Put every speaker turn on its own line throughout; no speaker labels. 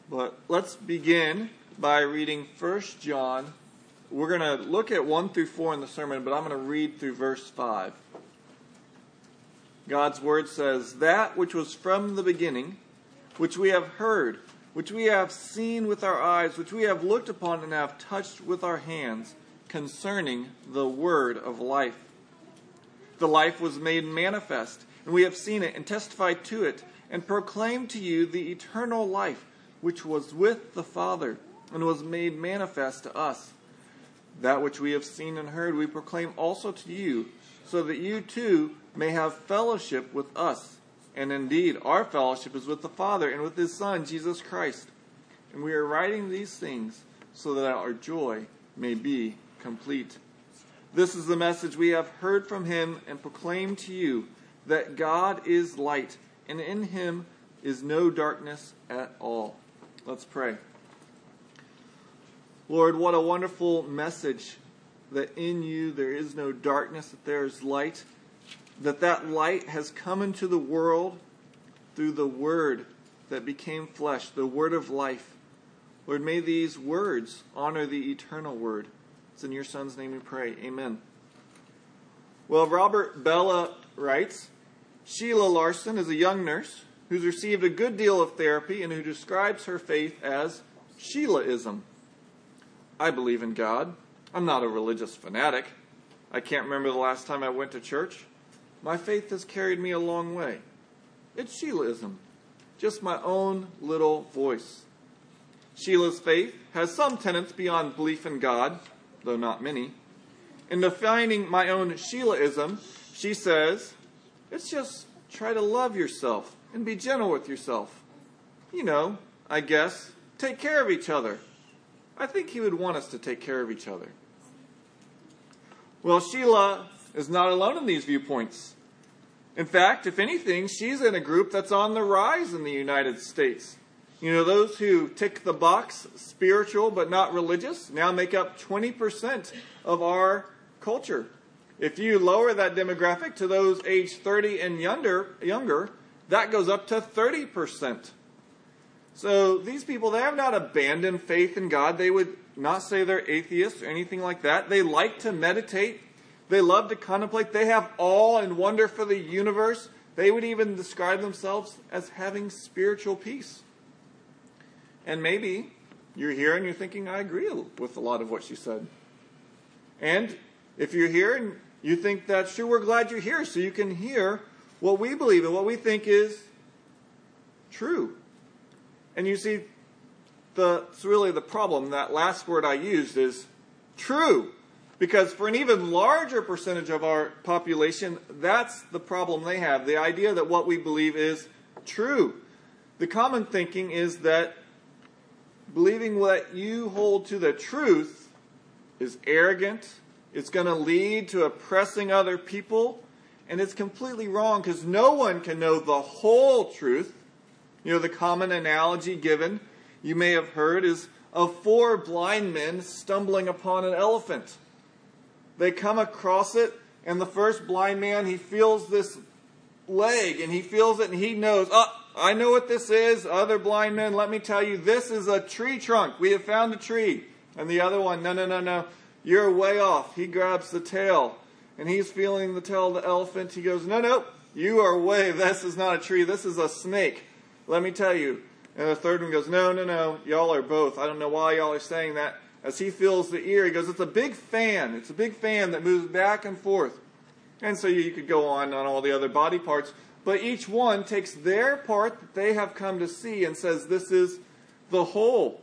But let's begin by reading 1 John. We're going to look at 1 through 4 in the sermon, but I'm going to read through verse 5. God's word says, "That which was from the beginning, which we have heard, which we have seen with our eyes, which we have looked upon and have touched with our hands, concerning the word of life. The life was made manifest, and we have seen it and testified to it, and proclaimed to you the eternal life, which was with the Father, and was made manifest to us. That which we have seen and heard we proclaim also to you, so that you too may have fellowship with us. And indeed, our fellowship is with the Father and with His Son, Jesus Christ. And we are writing these things so that our joy may be complete. This is the message we have heard from Him and proclaimed to you, that God is light, and in Him is no darkness at all." Let's pray. Lord, what a wonderful message that in you there is no darkness, that there is light, that light has come into the world through the Word that became flesh, the Word of life. Lord, may these words honor the eternal Word. It's in your Son's name we pray. Amen. Well, Robert Bellah writes, "Sheila Larson is a young nurse who's received a good deal of therapy and who describes her faith as Sheilaism. I believe in God. I'm not a religious fanatic. I can't remember the last time I went to church. My faith has carried me a long way. It's Sheilaism, just my own little voice. Sheila's faith has some tenets beyond belief in God, though not many. In defining my own Sheilaism, she says, it's just try to love yourself and be gentle with yourself. You know, I guess, take care of each other. I think He would want us to take care of each other." Well, Sheila is not alone in these viewpoints. In fact, if anything, she's in a group that's on the rise in the United States. You know, those who tick the box, spiritual but not religious, now make up 20% of our culture. If you lower that demographic to those aged 30 and younger, that goes up to 30%. So these people, they have not abandoned faith in God. They would not say they're atheists or anything like that. They like to meditate. They love to contemplate. They have awe and wonder for the universe. They would even describe themselves as having spiritual peace. And maybe you're here and you're thinking, I agree with a lot of what she said. And if you're here and you think that's true, we're glad you're here so you can hear what we believe and what we think is true. And you see, it's really the problem. That last word I used is true. Because for an even larger percentage of our population, that's the problem they have. The idea that what we believe is true. The common thinking is that believing what you hold to the truth is arrogant. It's going to lead to oppressing other people. And it's completely wrong because no one can know the whole truth. You know, the common analogy given, you may have heard, is of 4 blind men stumbling upon an elephant. They come across it, and the first blind man, he feels this leg, and he feels it, and he knows, I know what this is. Other blind men, let me tell you, this is a tree trunk. We have found a tree. And the other one, no, you're way off. He grabs the tail, and he's feeling the tail of the elephant. He goes, no, you are way, this is not a tree. This is a snake. Let me tell you. And the third one goes, no, y'all are both. I don't know why y'all are saying that. As he feels the ear, he goes, it's a big fan. It's a big fan that moves back and forth. And so you could go on all the other body parts. But each one takes their part that they have come to see and says, this is the whole.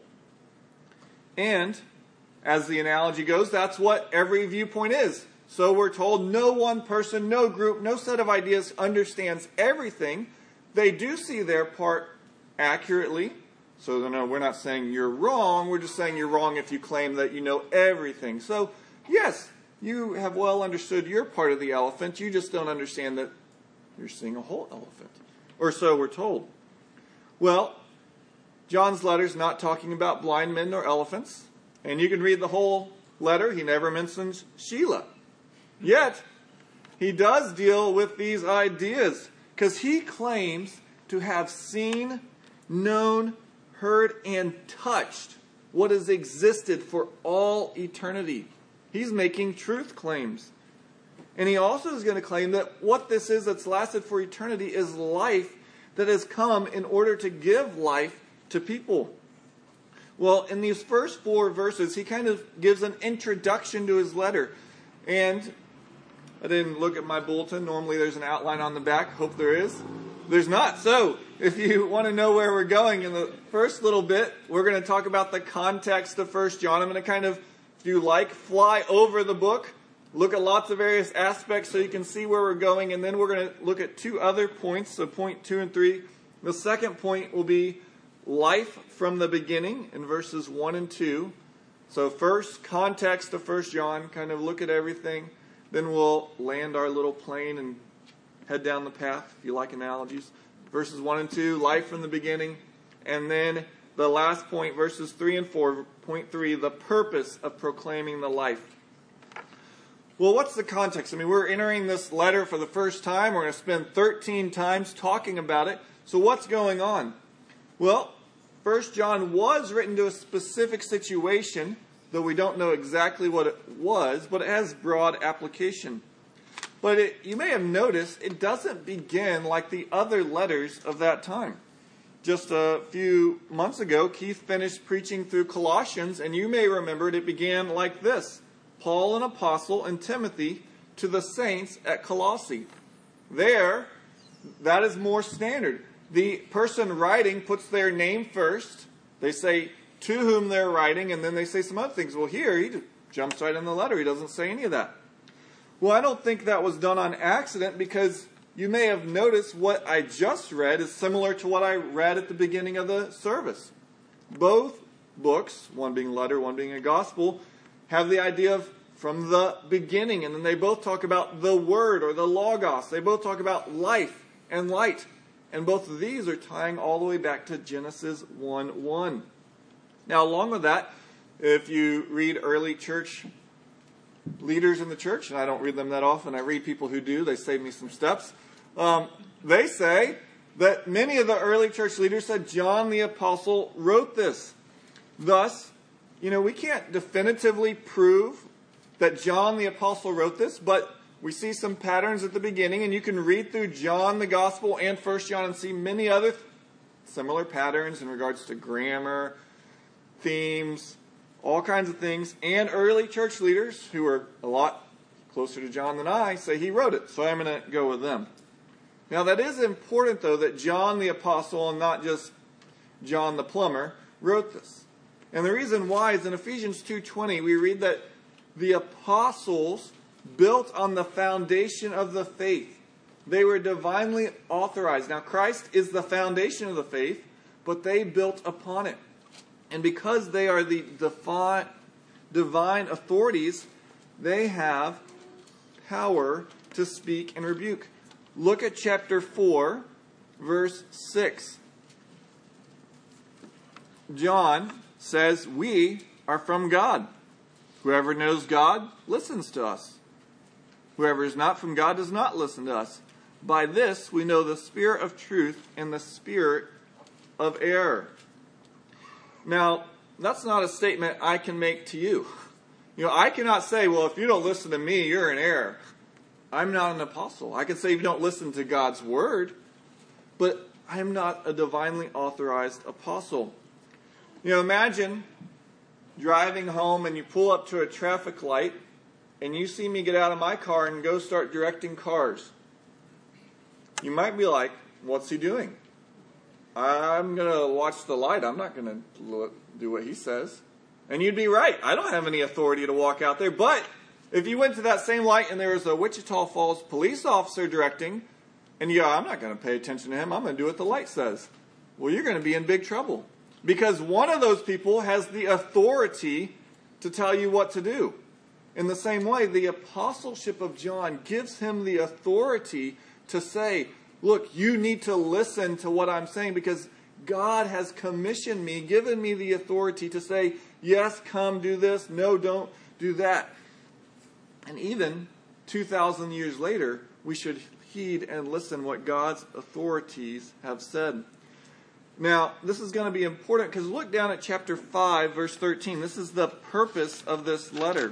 And as the analogy goes, that's what every viewpoint is. So we're told no one person, no group, no set of ideas understands everything. They do see their part accurately. So no, we're not saying you're wrong. We're just saying you're wrong if you claim that you know everything. So yes, you have well understood your part of the elephant. You just don't understand that you're seeing a whole elephant. Or so we're told. Well, John's letter's not talking about blind men nor elephants. And you can read the whole letter. He never mentions Sheila. Yet, he does deal with these ideas. Because he claims to have seen, known, heard and touched what has existed for all eternity. He's making truth claims. And he also is going to claim that what this is that's lasted for eternity is life that has come in order to give life to people. Well, in these first 4 verses, he kind of gives an introduction to his letter. And I didn't look at my bulletin. Normally there's an outline on the back. Hope there is. There's not. So, if you want to know where we're going in the first little bit, we're going to talk about the context of 1 John. I'm going to kind of, if you like, fly over the book, look at lots of various aspects so you can see where we're going, and then we're going to look at 2 other points, so point 2 and 3. The second point will be life from the beginning in verses 1 and 2. So first, context of 1 John, kind of look at everything. Then we'll land our little plane and head down the path, if you like analogies. Verses 1 and 2, life from the beginning. And then the last point, verses 3 and 4, point 3, the purpose of proclaiming the life. Well, what's the context? I mean, we're entering this letter for the first time. We're going to spend 13 times talking about it. So what's going on? Well, 1 John was written to a specific situation, though we don't know exactly what it was, but it has broad application. But you may have noticed it doesn't begin like the other letters of that time. Just a few months ago, Keith finished preaching through Colossians, and you may remember it began like this: Paul, an apostle, and Timothy to the saints at Colossae. There, that is more standard. The person writing puts their name first. They say to whom they're writing, and then they say some other things. Well, here, he jumps right in the letter. He doesn't say any of that. Well, I don't think that was done on accident, because you may have noticed what I just read is similar to what I read at the beginning of the service. Both books, one being letter, one being a gospel, have the idea of from the beginning, and then they both talk about the word or the logos. They both talk about life and light. And both of these are tying all the way back to Genesis 1:1. Now, along with that, if you read early church leaders in the church, and I don't read them that often, I read people who do, they save me some steps. They say that many of the early church leaders said John the Apostle wrote this. Thus, we can't definitively prove that John the Apostle wrote this, but we see some patterns at the beginning, and you can read through John the Gospel and 1 John and see many other similar patterns in regards to grammar, themes, all kinds of things. And early church leaders, who are a lot closer to John than I, say he wrote it. So I'm going to go with them. Now, that is important, though, that John the Apostle, and not just John the plumber, wrote this. And the reason why is in Ephesians 2:20, we read that the apostles built on the foundation of the faith. They were divinely authorized. Now, Christ is the foundation of the faith, but they built upon it. And because they are the divine authorities, they have power to speak and rebuke. Look at chapter 4, verse 6. John says, "We are from God. Whoever knows God listens to us. Whoever is not from God does not listen to us. By this we know the spirit of truth and the spirit of error." Now, that's not a statement I can make to you. I cannot say, well, if you don't listen to me, you're in error. I'm not an apostle. I can say if you don't listen to God's word, but I'm not a divinely authorized apostle. Imagine driving home and you pull up to a traffic light and you see me get out of my car and go start directing cars. You might be like, what's he doing? I'm going to watch the light. I'm not going to do what he says. And you'd be right. I don't have any authority to walk out there. But if you went to that same light and there was a Wichita Falls police officer directing, and I'm not going to pay attention to him. I'm going to do what the light says. Well, you're going to be in big trouble. Because one of those people has the authority to tell you what to do. In the same way, the apostleship of John gives him the authority to say, look, you need to listen to what I'm saying because God has commissioned me, given me the authority to say, yes, come do this. No, don't do that. And even 2,000 years later, we should heed and listen what God's authorities have said. Now, this is going to be important because look down at chapter 5, verse 13. This is the purpose of this letter.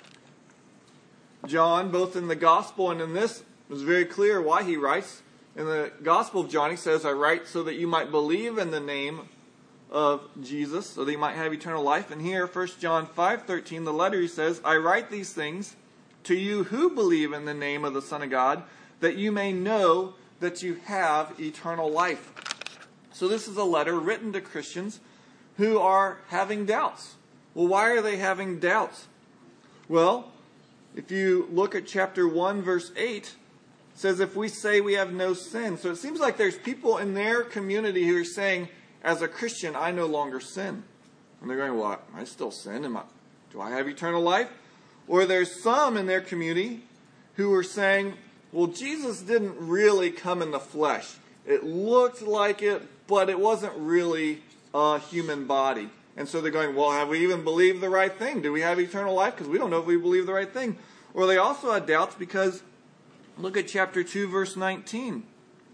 John, both in the gospel and in this, is very clear why he writes. In the Gospel of John, he says, I write so that you might believe in the name of Jesus, so that you might have eternal life. And here, 1 John 5:13, the letter, he says, I write these things to you who believe in the name of the Son of God, that you may know that you have eternal life. So this is a letter written to Christians who are having doubts. Well, why are they having doubts? Well, if you look at chapter 1, verse 8, it says, if we say we have no sin. So it seems like there's people in their community who are saying, as a Christian, I no longer sin. And they're going, well, I still sin. Do I have eternal life? Or there's some in their community who are saying, well, Jesus didn't really come in the flesh. It looked like it, but it wasn't really a human body. And so they're going, well, have we even believed the right thing? Do we have eternal life? Because we don't know if we believe the right thing. Or they also had doubts because look at chapter 2, verse 19.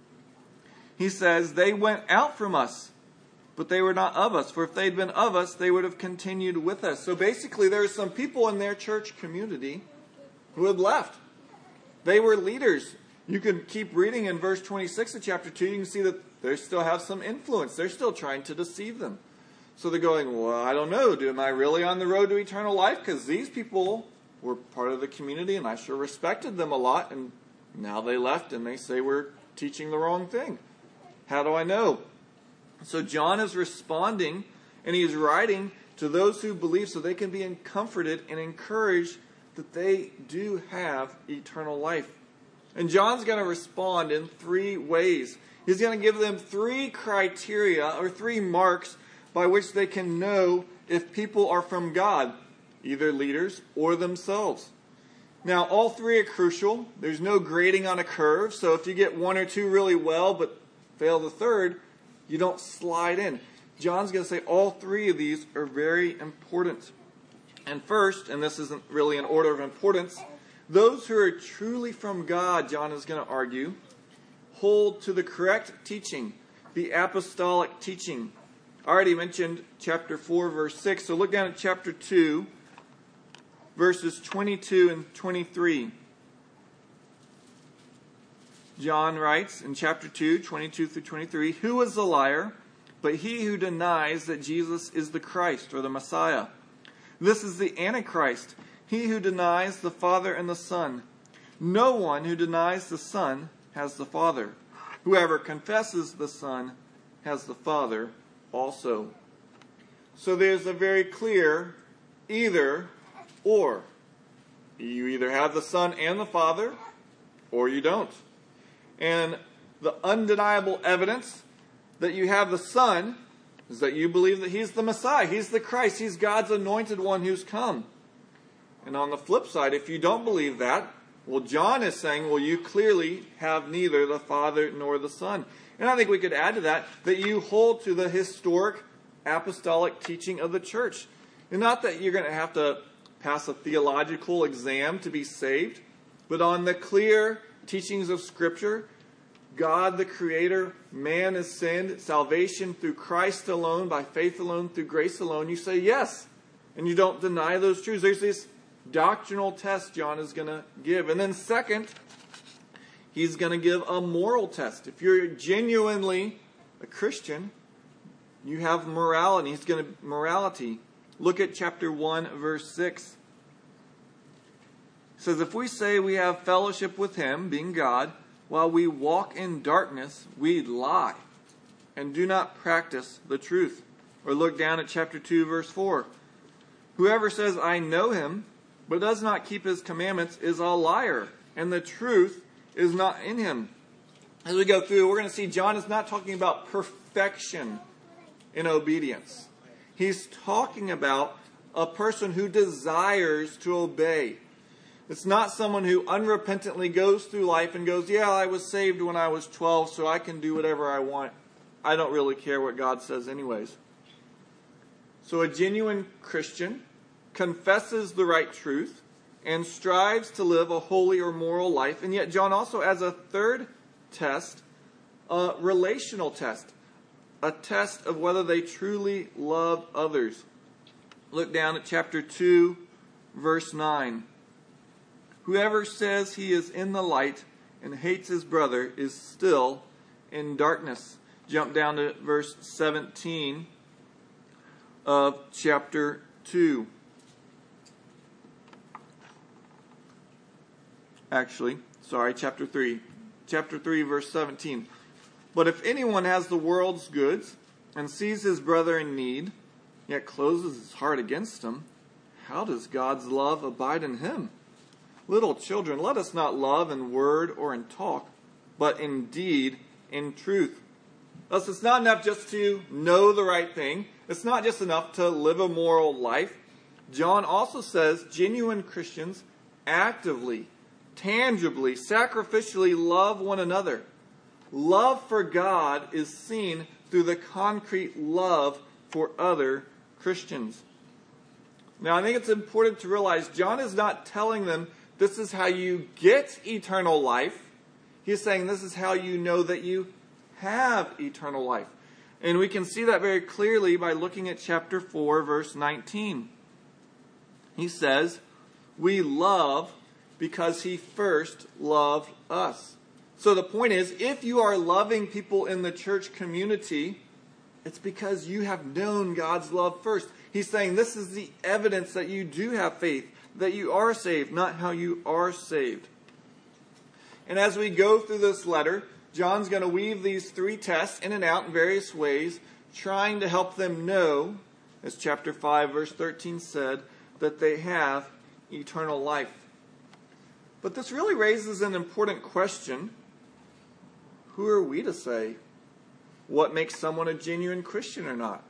He says, they went out from us, but they were not of us. For if they'd been of us, they would have continued with us. So basically, there are some people in their church community who had left. They were leaders. You can keep reading in verse 26 of chapter 2. You can see that they still have some influence. They're still trying to deceive them. So they're going, well, I don't know. Am I really on the road to eternal life? Because these people were part of the community, and I sure respected them a lot. And now they left, and they say we're teaching the wrong thing. How do I know? So John is responding, and he is writing to those who believe so they can be comforted and encouraged that they do have eternal life. And John's going to respond in 3 ways. He's going to give them 3 criteria or 3 marks by which they can know if people are from God, either leaders or themselves. Now, all 3 are crucial. There's no grading on a curve, so if you get 1 or 2 really well but fail the third, you don't slide in. John's going to say all 3 of these are very important. And first, and this isn't really in order of importance, those who are truly from God, John is going to argue, hold to the correct teaching, the apostolic teaching. I already mentioned chapter 4, verse 6. So look down at chapter 2, verses 22 and 23. John writes in chapter 2, 22 through 23, who is the liar but he who denies that Jesus is the Christ or the Messiah? This is the Antichrist, he who denies the Father and the Son. No one who denies the Son has the Father. Whoever confesses the Son has the Father also. So there's a very clear either or. You either have the Son and the Father, or you don't. And the undeniable evidence that you have the Son is that you believe that He's the Messiah. He's the Christ. He's God's anointed one who's come. And on the flip side, if you don't believe that, well, John is saying, well, you clearly have neither the Father nor the Son. And I think we could add to that you hold to the historic apostolic teaching of the church. And not that you're going to have to pass a theological exam to be saved, but on the clear teachings of Scripture, God the Creator, man has sinned, salvation through Christ alone, by faith alone, through grace alone, you say yes. And you don't deny those truths. There's this doctrinal test John is going to give. And then second, he's going to give a moral test. If you're genuinely a Christian, you have morality. He's going to morality. Look at chapter 1, verse 6. It says, if we say we have fellowship with Him, being God, while we walk in darkness, we lie and do not practice the truth. Or look down at chapter 2, verse 4. Whoever says, I know Him, but does not keep His commandments is a liar, and the truth is not in him. As we go through, we're going to see John is not talking about perfection in obedience. He's talking about a person who desires to obey. It's not someone who unrepentantly goes through life and goes, yeah, I was saved when I was 12, so I can do whatever I want. I don't really care what God says anyways. So a genuine Christian confesses the right truth and strives to live a holy or moral life. And yet John also adds a third test, a relational test. a test of whether they truly love others. Look down at chapter 2, verse 9. Whoever says he is in the light and hates his brother is still in darkness. Jump down to verse 17 of chapter 2. Chapter 3. Chapter 3, verse 17. But if anyone has the world's goods and sees his brother in need, yet closes his heart against him, how does God's love abide in him? Little children, let us not love in word or in talk, but in deed, in truth. Thus, it's not enough just to know the right thing. It's not just enough to live a moral life. John also says genuine Christians actively, tangibly, sacrificially love one another. Love for God is seen through the concrete love for other Christians. Now, I think it's important to realize John is not telling them this is how you get eternal life. He's saying this is how you know that you have eternal life. And we can see that very clearly by looking at chapter 4, verse 19. He says, we love because he first loved us. So the point is, if you are loving people in the church community, it's because you have known God's love first. He's saying this is the evidence that you do have faith, that you are saved, not how you are saved. And as we go through this letter, John's going to weave these three tests in and out in various ways, trying to help them know, as chapter 5, verse 13 said, that they have eternal life. But this really raises an important question. Who are we to say what makes someone a genuine Christian or not?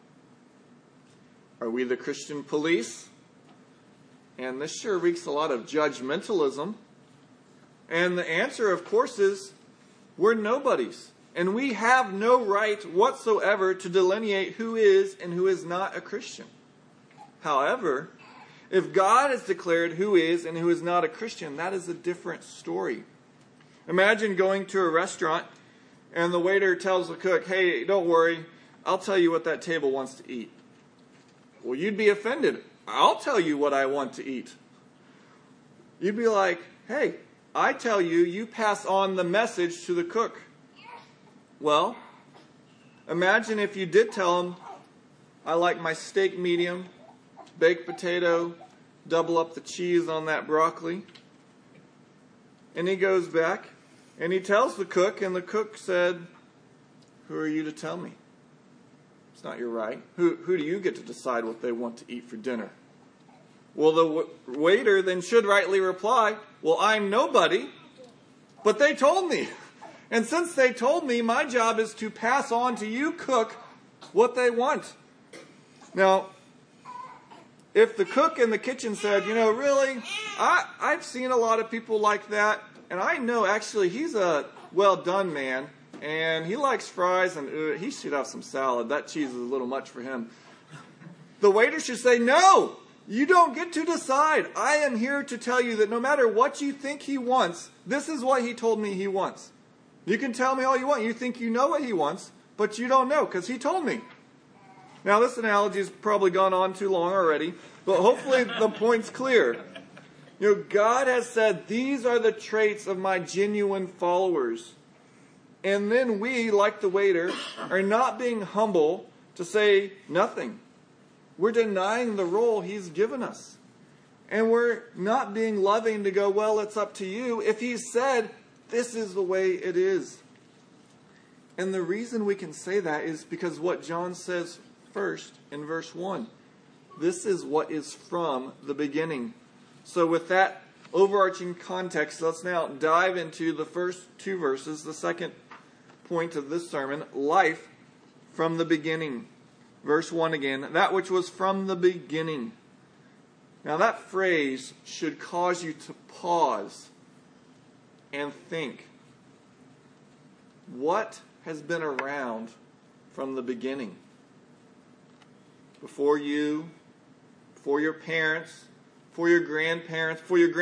Are we the Christian police? And this sure reeks a lot of judgmentalism. And the answer, of course, is we're nobodies. And we have no right whatsoever to delineate who is and who is not a Christian. However, if God has declared who is and who is not a Christian, that is a different story. Imagine going to a restaurant and the waiter tells the cook, hey, don't worry, I'll tell you what that table wants to eat. Well, you'd be offended. I'll tell you what I want to eat. You'd be like, hey, I tell you, you pass on the message to the cook. Well, imagine if you did tell him, I like my steak medium, baked potato, double up the cheese on that broccoli. And he goes back and he tells the cook, and the cook said, who are you to tell me? It's not your right. Who do you get to decide what they want to eat for dinner? Well, the waiter then should rightly reply, well, I'm nobody, but they told me. And since they told me, my job is to pass on to you, cook, what they want. Now, if the cook in the kitchen said, really, I've seen a lot of people like that, and I know actually he's a well-done man, and he likes fries, and he should have some salad. That cheese is a little much for him. The waiter should say, no, you don't get to decide. I am here to tell you that no matter what you think he wants, this is what he told me he wants. You can tell me all you want. You think you know what he wants, but you don't know because he told me. Now, this analogy has probably gone on too long already, but hopefully the point's clear. God has said, these are the traits of my genuine followers. And then we, like the waiter, are not being humble to say nothing. We're denying the role he's given us. And we're not being loving to go, well, it's up to you. If he said, this is the way it is. And the reason we can say that is because what John says first in verse 1. This is what is from the beginning. So with that overarching context, let's now dive into the first two verses, the second point of this sermon, life from the beginning. Verse 1 again, that which was from the beginning. Now that phrase should cause you to pause and think. What has been around from the beginning? Before you, before your parents, before your grandparents, before your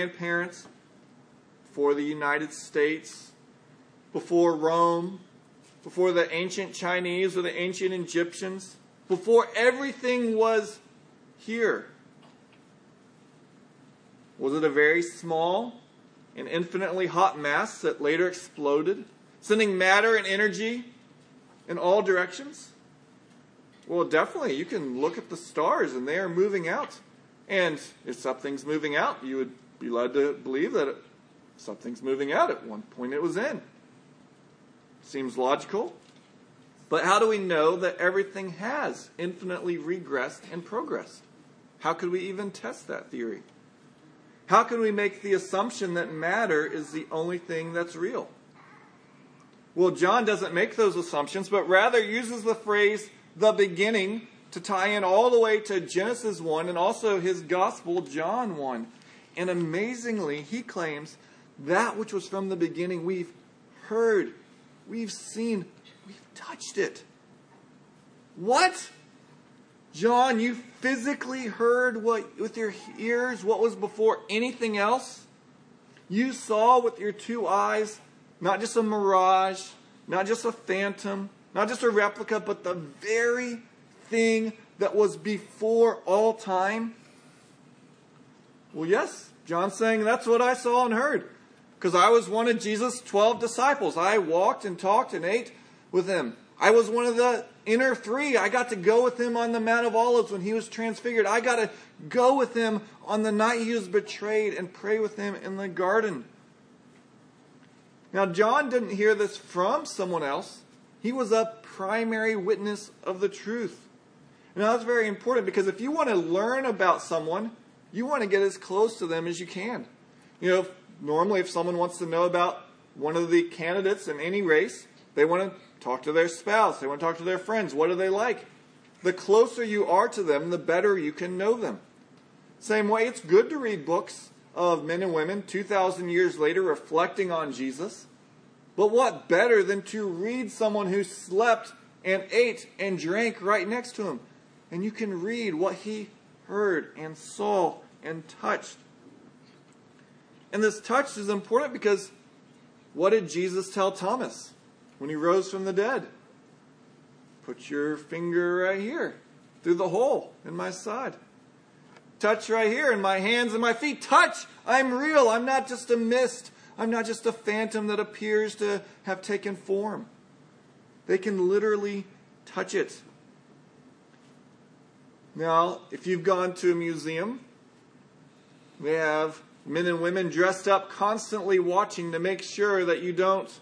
great-great-grandparents, before the United States, before Rome, before the ancient Chinese or the ancient Egyptians, before everything was here? Was it a very small and infinitely hot mass that later exploded, sending matter and energy in all directions? Well, definitely. You can look at the stars and they are moving out. And if something's moving out, you would be led to believe that something's moving out. At one point it was in. Seems logical. But how do we know that everything has infinitely regressed and progressed? How could we even test that theory? How can we make the assumption that matter is the only thing that's real? Well, John doesn't make those assumptions, but rather uses the phrase, the beginning, to tie in all the way to Genesis 1 and also his gospel, John 1. And amazingly, he claims that which was from the beginning we've heard, we've seen, we've touched it. What? John, you physically heard with your ears what was before anything else? You saw with your two eyes, not just a mirage, not just a phantom, not just a replica, but the very thing that was before all time? Well, yes, John's saying that's what I saw and heard. Because I was one of Jesus' 12 disciples. I walked and talked and ate with him. I was one of the inner three. I got to go with him on the Mount of Olives when he was transfigured. I got to go with him on the night he was betrayed and pray with him in the garden. Now, John didn't hear this from someone else. He was a primary witness of the truth. Now, that's very important because if you want to learn about someone, you want to get as close to them as you can. You know, normally if someone wants to know about one of the candidates in any race, they want to talk to their spouse. They want to talk to their friends. What are they like? The closer you are to them, the better you can know them. Same way, it's good to read books of men and women 2,000 years later reflecting on Jesus. But what better than to read someone who slept and ate and drank right next to him? And you can read what he heard and saw and touched. And this touch is important because what did Jesus tell Thomas when he rose from the dead? Put your finger right here through the hole in my side. Touch right here in my hands and my feet. Touch! I'm real. I'm not just a mist. I'm not just a phantom that appears to have taken form. They can literally touch it. Now, if you've gone to a museum, they have men and women dressed up constantly watching to make sure that you don't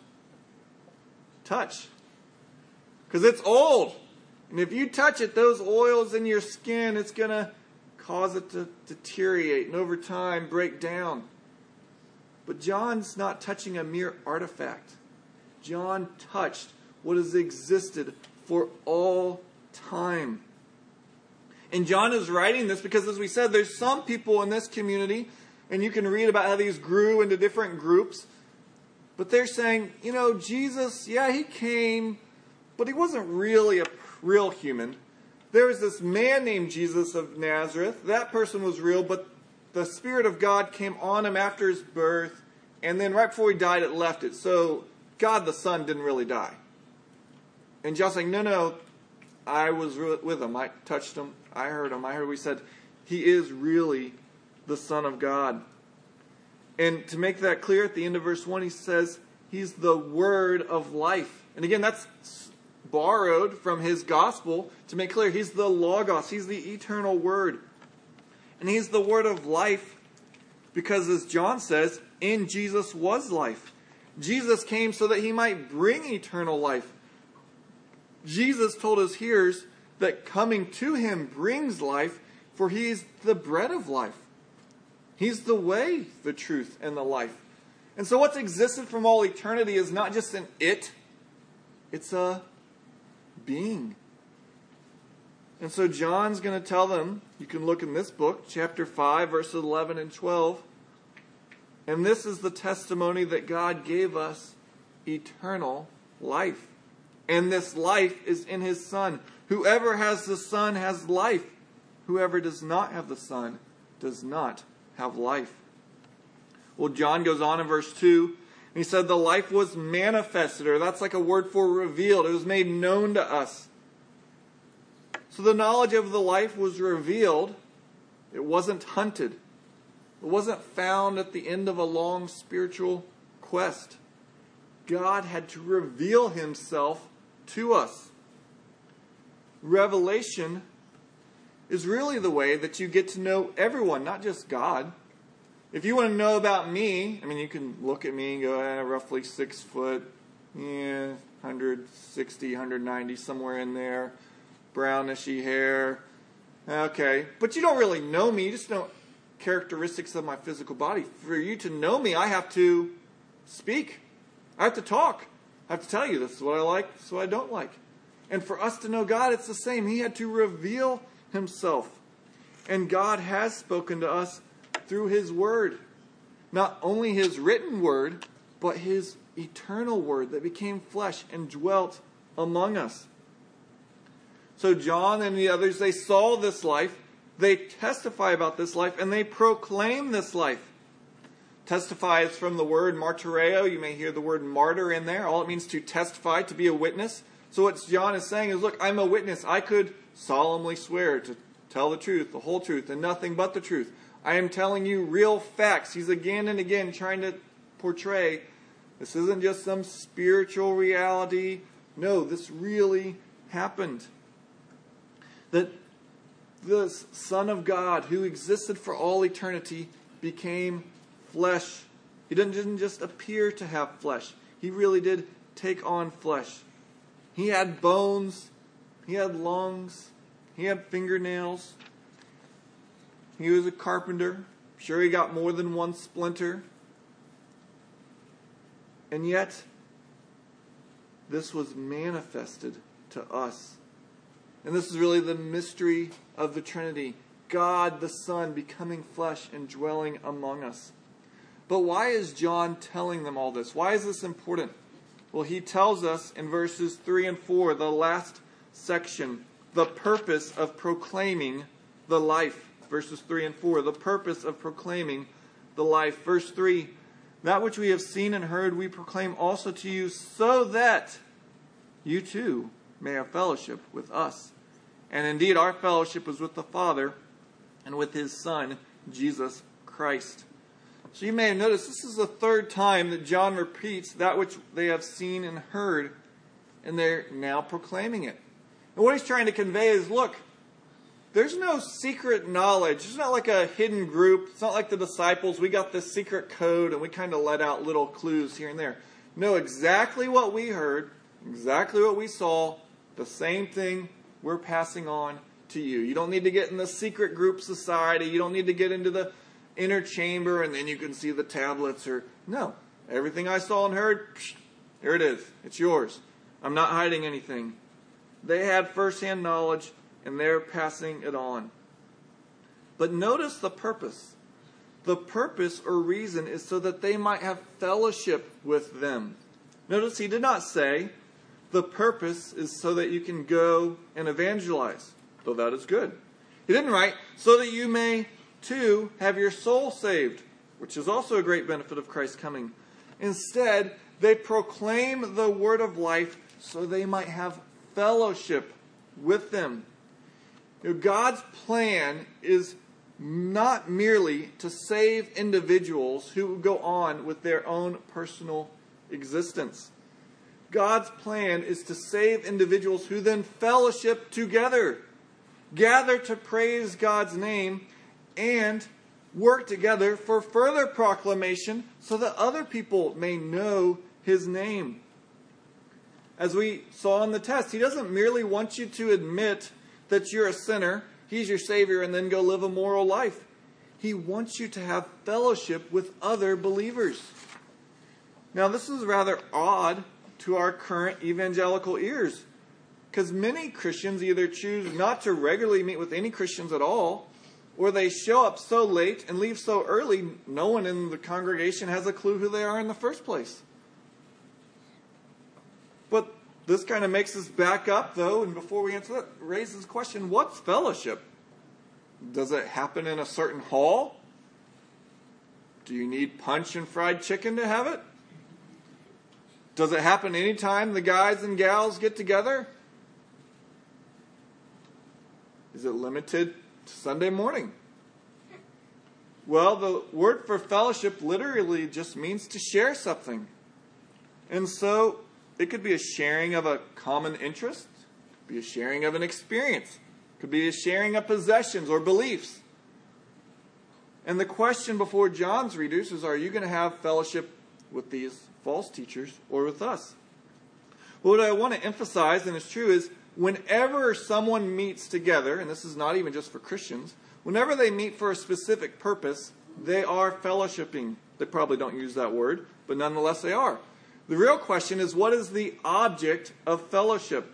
touch. Because it's old. And if you touch it, those oils in your skin, it's going to cause it to deteriorate and over time break down. But John's not touching a mere artifact. John touched what has existed for all time. And John is writing this because, as we said, there's some people in this community, and you can read about how these grew into different groups, but they're saying, you know, Jesus, yeah, he came, but he wasn't really a real human. There was this man named Jesus of Nazareth. That person was real, but the Spirit of God came on him after his birth, and then right before he died, it left it. So God the Son didn't really die. And John's saying, no, I was with him. I touched him. I heard him. I heard what he said. He is really the Son of God. And to make that clear, at the end of verse 1, he says, he's the Word of life. And again, that's borrowed from his gospel to make clear he's the Logos. He's the eternal Word. And he's the Word of life because, as John says, in Jesus was life. Jesus came so that he might bring eternal life. Jesus told his hearers that coming to him brings life, for he is the bread of life. He's the way, the truth, and the life. And so what's existed from all eternity is not just an it, it's a being. And so John's going to tell them, you can look in this book, chapter 5, verses 11 and 12. And this is the testimony that God gave us, eternal life. And this life is in his Son. Whoever has the Son has life. Whoever does not have the Son does not have life. Well, John goes on in verse 2, and He said the life was manifested, or that's like a word for revealed. It was made known to us. So the knowledge of the life was revealed. It wasn't hunted. It wasn't found at the end of a long spiritual quest. God had to reveal himself to us. Revelation is really the way that you get to know everyone, not just God. If you want to know about me, I mean, you can look at me and go, roughly 6 foot, 160, 190, somewhere in there, brownishy hair. Okay, but you don't really know me. You just know characteristics of my physical body. For you to know me, I have to speak. I have to talk. I have to tell you this is what I like, this is what I don't like. And for us to know God, it's the same. He had to reveal himself. And God has spoken to us through his word. Not only his written word, but his eternal word that became flesh and dwelt among us. So John and the others, they saw this life, they testify about this life, and they proclaim this life. Testify is from the word martyreo. You may hear the word martyr in there. All it means to testify, to be a witness. So what John is saying is, look, I'm a witness. I could solemnly swear to tell the truth, the whole truth, and nothing but the truth. I am telling you real facts. He's again and again trying to portray this isn't just some spiritual reality. No, this really happened. That the Son of God, who existed for all eternity, became flesh. He didn't just appear to have flesh. He really did take on flesh. He had bones. He had lungs. He had fingernails. He was a carpenter. I'm sure he got more than one splinter. And yet, this was manifested to us. And this is really the mystery of the Trinity. God the Son becoming flesh and dwelling among us. But why is John telling them all this? Why is this important? Well, he tells us in verses 3 and 4, the last section, the purpose of proclaiming the life. Verses 3 and 4, the purpose of proclaiming the life. Verse 3, that which we have seen and heard we proclaim also to you, so that you too may have fellowship with us. And indeed, our fellowship is with the Father and with his Son, Jesus Christ. So you may have noticed this is the third time that John repeats that which they have seen and heard, and they're now proclaiming it. And what he's trying to convey is, look, there's no secret knowledge. It's not like a hidden group. It's not like the disciples. We got this secret code and we kind of let out little clues here and there. No, exactly what we heard, exactly what we saw, the same thing we're passing on to you. You don't need to get in the secret group society. You don't need to get into the inner chamber and then you can see the tablets. No, everything I saw and heard, here it is. It's yours. I'm not hiding anything. They had firsthand knowledge and they're passing it on. But notice the purpose. The purpose or reason is so that they might have fellowship with them. Notice he did not say, the purpose is so that you can go and evangelize, though that is good. He didn't write, so that you may too have your soul saved, which is also a great benefit of Christ's coming. Instead, they proclaim the word of life so they might have fellowship with them. God's plan is not merely to save individuals who go on with their own personal existence. God's plan is to save individuals who then fellowship together, gather to praise God's name, and work together for further proclamation so that other people may know his name. As we saw in the test, he doesn't merely want you to admit that you're a sinner, he's your Savior, and then go live a moral life. He wants you to have fellowship with other believers. Now, this is rather odd to our current evangelical ears, because many Christians either choose not to regularly meet with any Christians at all, or they show up so late and leave so early, no one in the congregation has a clue who they are in the first place. But this kind of makes us back up, though, and before we answer that, raises the question, what's fellowship? Does it happen in a certain hall? Do you need punch and fried chicken to have it? Does it happen anytime the guys and gals get together? Is it limited to Sunday morning? Well, the word for fellowship literally just means to share something. And so it could be a sharing of a common interest, it could be a sharing of an experience, it could be a sharing of possessions or beliefs. And the question before John's readers is, are you going to have fellowship with these false teachers or with us? What I want to emphasize, and it's true, is whenever someone meets together, and this is not even just for Christians, whenever they meet for a specific purpose, they are fellowshipping. They probably don't use that word, but nonetheless they are. The real question is, what is the object of fellowship?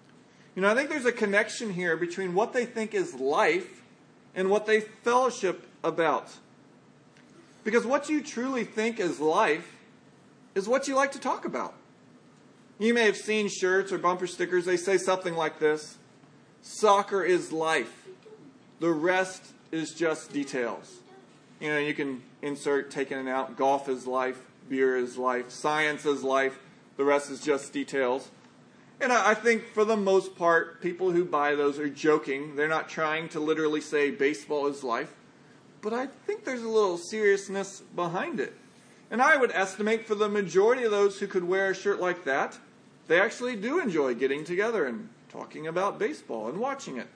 I think there's a connection here between what they think is life and what they fellowship about. Because what you truly think is life is what you like to talk about. You may have seen shirts or bumper stickers. They say something like this: soccer is life. The rest is just details. You can insert, taking it out, golf is life, beer is life, science is life. The rest is just details. And I think for the most part, people who buy those are joking. They're not trying to literally say baseball is life. But I think there's a little seriousness behind it. And I would estimate for the majority of those who could wear a shirt like that, they actually do enjoy getting together and talking about baseball and watching it.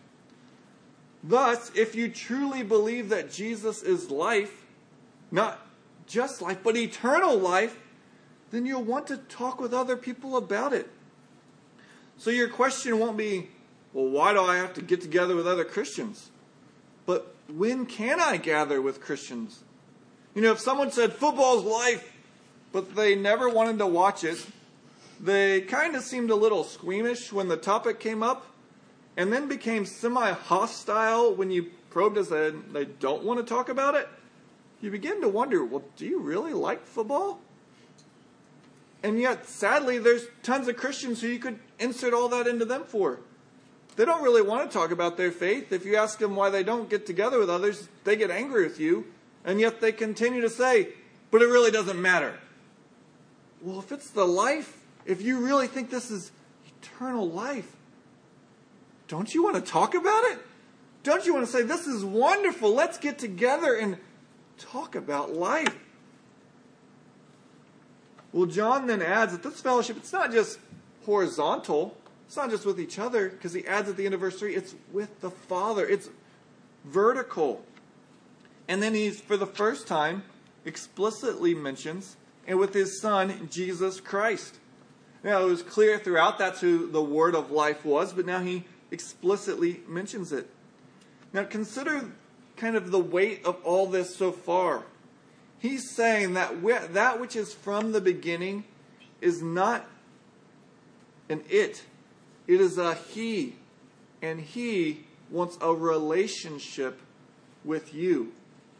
Thus, if you truly believe that Jesus is life, not just life, but eternal life, then you'll want to talk with other people about it. So your question won't be, well, why do I have to get together with other Christians? But when can I gather with Christians? If someone said football's life, but they never wanted to watch it, they kind of seemed a little squeamish when the topic came up, and then became semi-hostile when you probed as they don't want to talk about it, you begin to wonder, well, do you really like football? And yet, sadly, there's tons of Christians who you could insert all that into them for. They don't really want to talk about their faith. If you ask them why they don't get together with others, they get angry with you. And yet they continue to say, but it really doesn't matter. Well, if it's the life, if you really think this is eternal life, don't you want to talk about it? Don't you want to say, this is wonderful, let's get together and talk about life? Well, John then adds that this fellowship, it's not just horizontal. It's not just with each other, because he adds at the end of verse 3, it's with the Father. It's vertical. And then he's, for the first time, explicitly mentions, and with his Son, Jesus Christ. Now, it was clear throughout that's who the Word of life was, but now he explicitly mentions it. Now, consider kind of the weight of all this so far. He's saying that that which is from the beginning is not an it. It is a he. And he wants a relationship with you.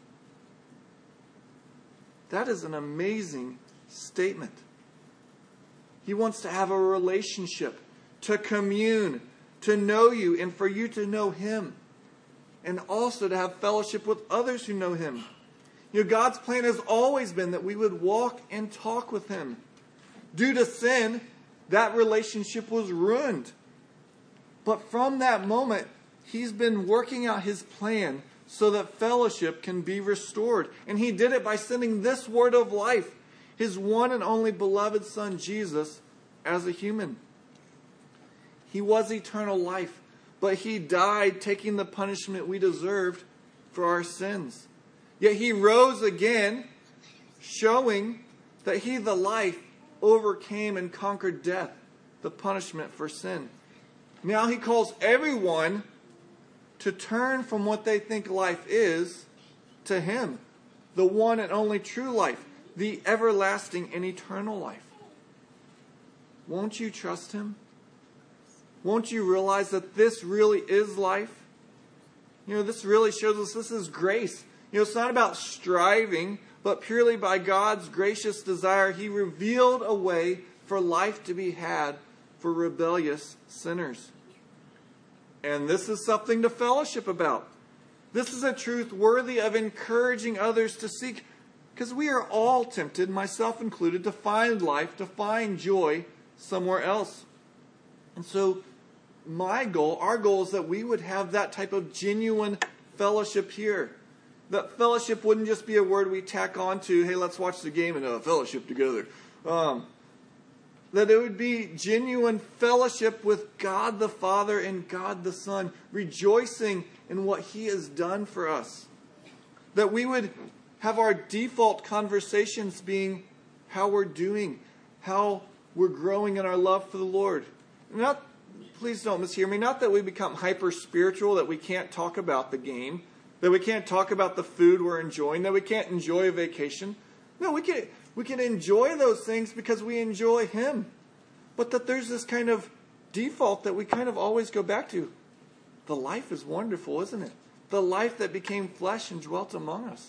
That is an amazing statement. He wants to have a relationship, to commune, to know you, and for you to know him. And also to have fellowship with others who know him. God's plan has always been that we would walk and talk with him. Due to sin, that relationship was ruined. But from that moment, he's been working out his plan so that fellowship can be restored. And he did it by sending this word of life, his one and only beloved Son, Jesus, as a human. He was eternal life, but he died taking the punishment we deserved for our sins. Yet he rose again, showing that he, the life, overcame and conquered death, the punishment for sin. Now he calls everyone to turn from what they think life is to him, the one and only true life, the everlasting and eternal life. Won't you trust him? Won't you realize that this really is life? This really shows us this is grace. It's not about striving, but purely by God's gracious desire, he revealed a way for life to be had for rebellious sinners. And this is something to fellowship about. This is a truth worthy of encouraging others to seek Because we are all tempted, myself included, to find life, to find joy somewhere else. And so our goal is that we would have that type of genuine fellowship here. That fellowship wouldn't just be a word we tack on to, hey, let's watch the game and fellowship together. That it would be genuine fellowship with God the Father and God the Son, rejoicing in what He has done for us. That we would have our default conversations being how we're doing, how we're growing in our love for the Lord. Please don't mishear me, not that we become hyper-spiritual, that we can't talk about the game, that we can't talk about the food we're enjoying, that we can't enjoy a vacation. No, we can enjoy those things because we enjoy Him. But that there's this kind of default that we kind of always go back to. The life is wonderful, isn't it? The life that became flesh and dwelt among us.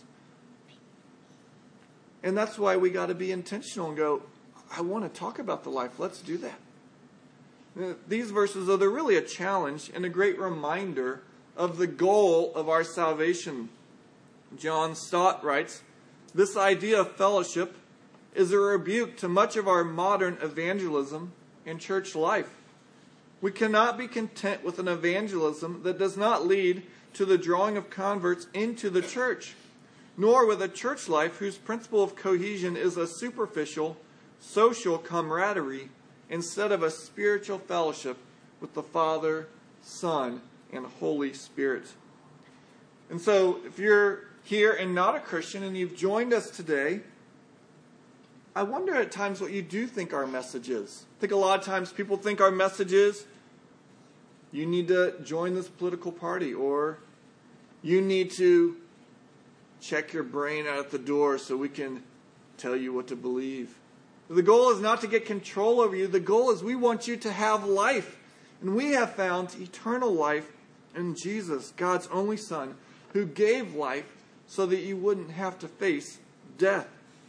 And that's why we got to be intentional and go, I want to talk about the life. Let's do that. These verses, though, they're really a challenge and a great reminder of the goal of our salvation. John Stott writes, this idea of fellowship is a rebuke to much of our modern evangelism and church life. We cannot be content with an evangelism that does not lead to the drawing of converts into the church, nor with a church life whose principle of cohesion is a superficial, social camaraderie instead of a spiritual fellowship with the Father, Son, and Holy Spirit. And so, if you're here and not a Christian and you've joined us today, I wonder at times what you do think our message is. I think a lot of times people think our message is, you need to join this political party, or you need to check your brain out at the door so we can tell you what to believe. The goal is not to get control over you. The goal is we want you to have life. And we have found eternal life in Jesus, God's only Son, who gave life so that you wouldn't have to face death.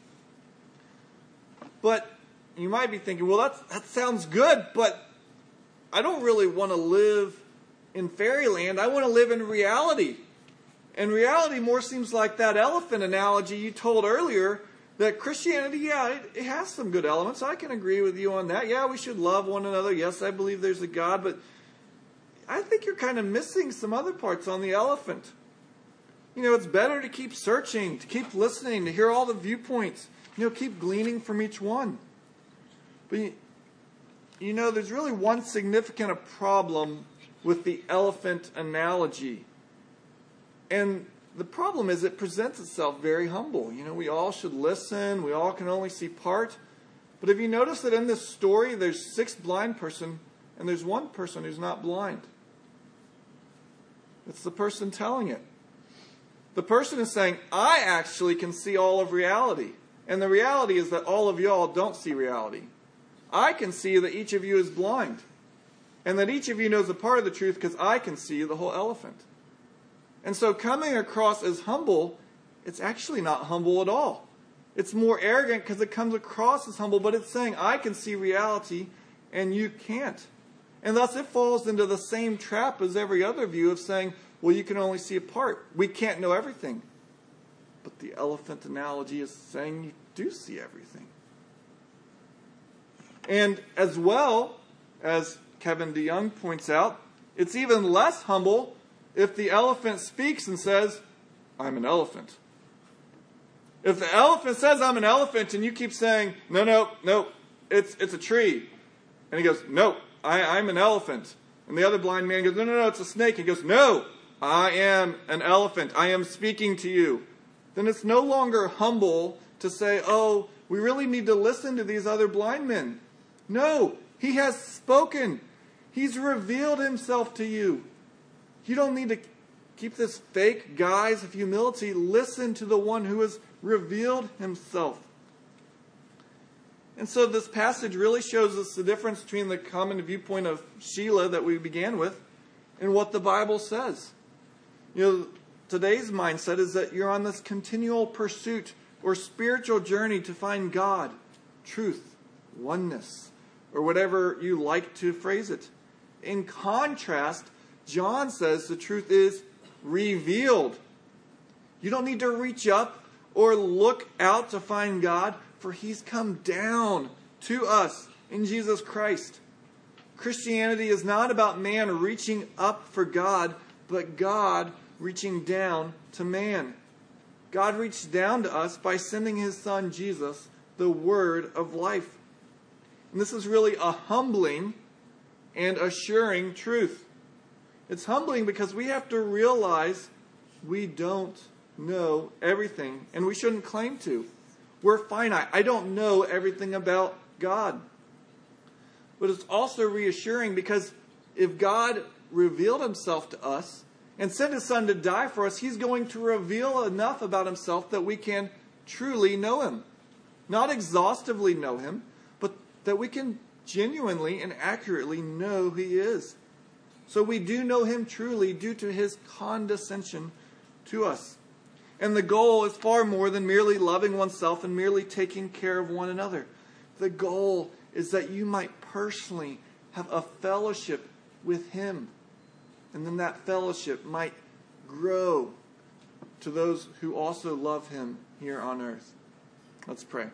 But you might be thinking, well, that sounds good, but I don't really want to live in fairyland. I want to live in reality. And reality more seems like that elephant analogy you told earlier, that Christianity, yeah, it has some good elements. I can agree with you on that. Yeah, we should love one another. Yes, I believe there's a God, but I think you're kind of missing some other parts on the elephant. You know, it's better to keep searching, to keep listening, to hear all the viewpoints. Keep gleaning from each one. But, there's really one significant problem with the elephant analogy. And the problem is it presents itself very humble. We all should listen. We all can only see part. But have you noticed that in this story, there's 6 blind person and there's one person who's not blind? It's the person telling it. The person is saying, I actually can see all of reality. And the reality is that all of y'all don't see reality. I can see that each of you is blind. And that each of you knows a part of the truth because I can see the whole elephant. And so coming across as humble, it's actually not humble at all. It's more arrogant because it comes across as humble, but it's saying, I can see reality and you can't. And thus it falls into the same trap as every other view of saying, well, you can only see a part. We can't know everything. But the elephant analogy is saying you do see everything. And as well, as Kevin DeYoung points out, it's even less humble if the elephant speaks and says, I'm an elephant. If the elephant says, I'm an elephant, and you keep saying, no, it's a tree. And he goes, no, I'm an elephant. And the other blind man goes, no, it's a snake. He goes, no, I am an elephant. I am speaking to you. Then it's no longer humble to say, oh, we really need to listen to these other blind men. No, he has spoken. He's revealed himself to you. You don't need to keep this fake guise of humility. Listen to the one who has revealed himself. And so this passage really shows us the difference between the common viewpoint of Sheila that we began with and what the Bible says. Today's mindset is that you're on this continual pursuit or spiritual journey to find God, truth, oneness, or whatever you like to phrase it. In contrast, John says the truth is revealed. You don't need to reach up or look out to find God, for he's come down to us in Jesus Christ. Christianity is not about man reaching up for God, but God reaching down to man. God reached down to us by sending his Son, Jesus, the Word of life. And this is really a humbling and assuring truth. It's humbling because we have to realize we don't know everything, and we shouldn't claim to. We're finite. I don't know everything about God. But it's also reassuring because if God revealed himself to us and sent his Son to die for us, he's going to reveal enough about himself that we can truly know him. Not exhaustively know him, but that we can genuinely and accurately know who he is. So we do know him truly due to his condescension to us. And the goal is far more than merely loving oneself and merely taking care of one another. The goal is that you might personally have a fellowship with him. And then that fellowship might grow to those who also love him here on earth. Let's pray.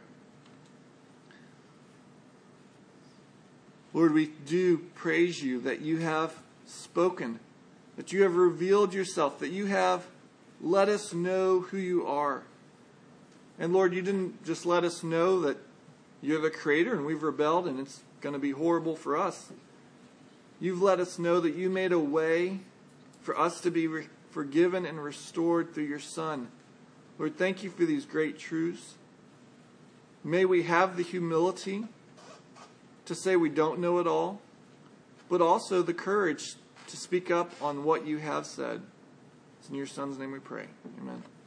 Lord, we do praise you that you have spoken, that you have revealed yourself, that you have let us know who you are. And Lord, you didn't just let us know that you're the creator and we've rebelled and it's going to be horrible for us. You've let us know that you made a way for us to be forgiven and restored through your Son. Lord, thank you for these great truths. May we have the humility to say we don't know it all, but also the courage to speak up on what you have said. It's in your Son's name we pray. Amen.